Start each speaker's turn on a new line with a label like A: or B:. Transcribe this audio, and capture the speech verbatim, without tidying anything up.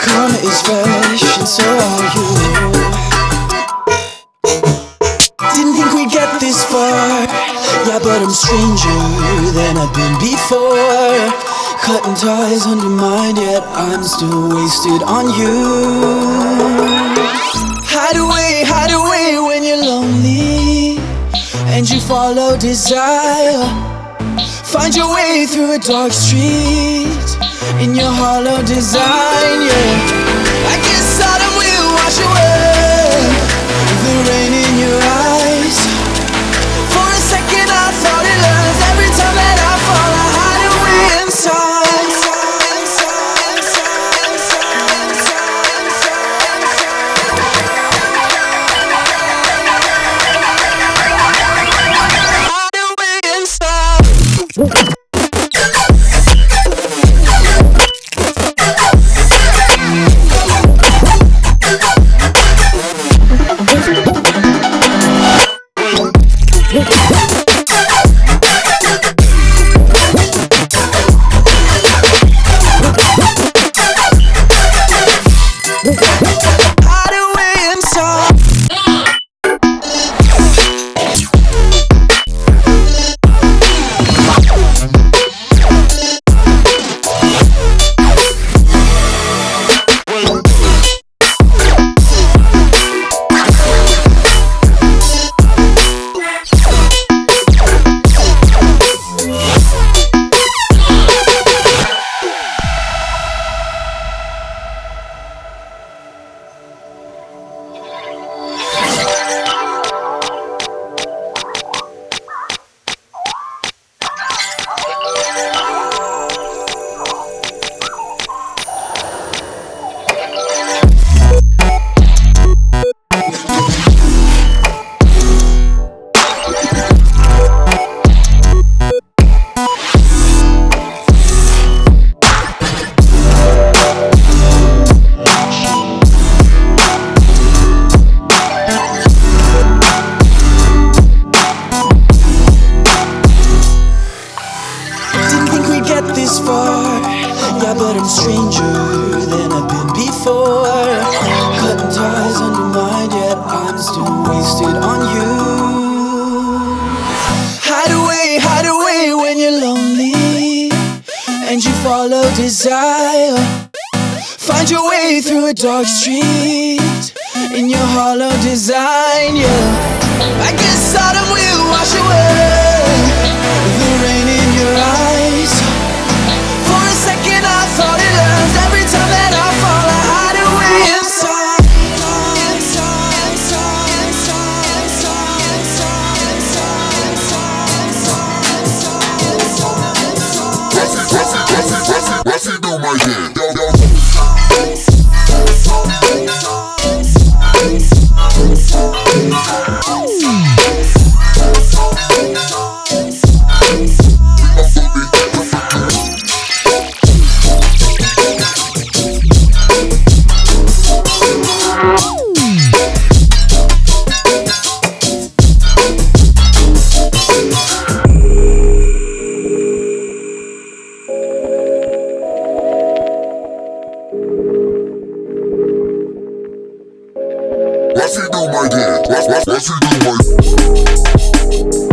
A: karma is fresh and so are you. Didn't think we'd get this far, yeah, but I'm stranger than I've been before. Cutting ties undermined, yet I'm still wasted on you. Hide away, hide away when you're lonely and you follow desire. Find your way through a dark street in your hollow design, yeah. I guess autumn will wash away the rain in your eyes. For a second I thought it learns every time that I fall, I hide away inside. This far, yeah, but I'm stranger than I've been before. Cutting ties undermined, yet I'm still wasted on you. Hide away, hide away when you're lonely and you follow desire. Find your way through a dark street in your hollow design, yeah. I guess autumn will wash away the rain in your eyes. For a second I thought it learns every time that I fall, I hide away inside.
B: What's it do my head? Yo, yo. What's he do my dad? What's, what's, what's he do my